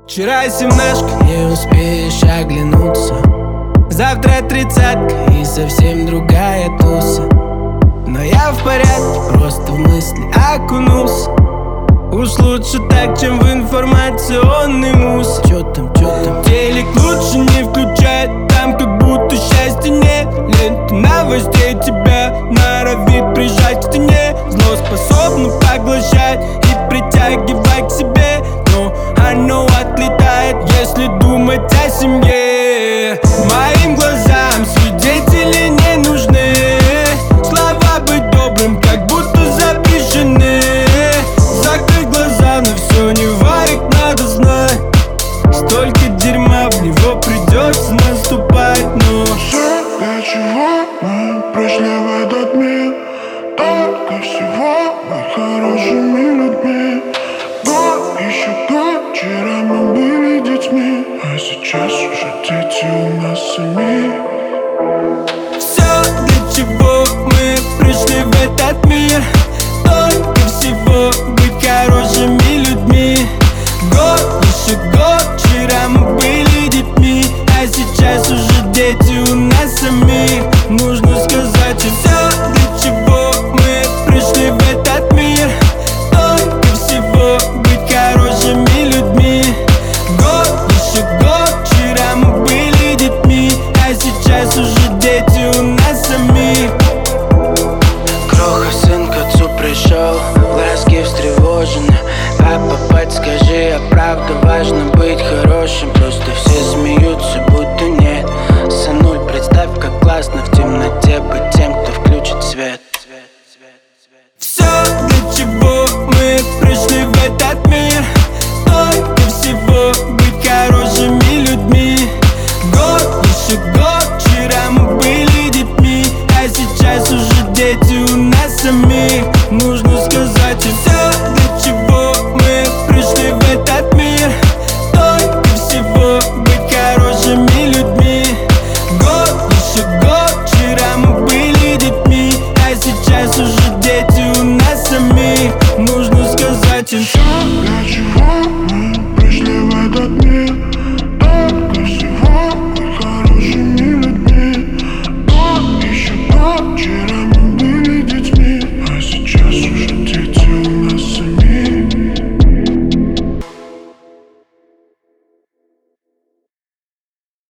Вчера семнашка, не успеешь оглянуться. Завтра тридцатка и совсем другая туса. Но я в порядке, просто в мысли окунулся. Уж лучше так, чем в информационный мусор. Чё там? Телек лучше не включать, там как будто счастья нет. Лента новостей тебя норовит прижать к стене. Зло способно поглощать и притягивать к себе, но оно отлетает, если думать о семье. Моим глазам свидетели не нужны. Слова быть добрым, как будто запрещены. Закрыть глаза, но все не варит, надо знать. Столько дерьма, в него придется наступать, но все, для чего мы пришли в этот мир, только всего быть хорошими людьми. Но еще до вчера мы были детьми, а сейчас уже дети у нас самих. все, для чего мы пришли в этот мир, только всего быть хорошими людьми. Год, еще год, вчера мы были детьми, а сейчас уже дети у нас самих. Нужно сказать все, для чего мы пришли в этот мир, только всего быть хорошими людьми. Год, еще год, вчера мы были детьми, а сейчас уже дети у нас самих. Кроха, сын к отцу пришел, глазки встревожены. Папа, подскажи, а правда важно быть хорошим? Просто все смеются, будто нет. Сынуль, представь, как классно в темноте быть тем, кто включит свет. Все, для чего мы пришли в этот мир, только всего быть хорошими людьми. Год, еще год, вчера мы были детьми, а сейчас уже дети у нас самих. Нужно сказать все, для чего мы пришли в этот мир, только всего быть хорошими людьми. Год, еще год, вчера мы были детьми, а сейчас уже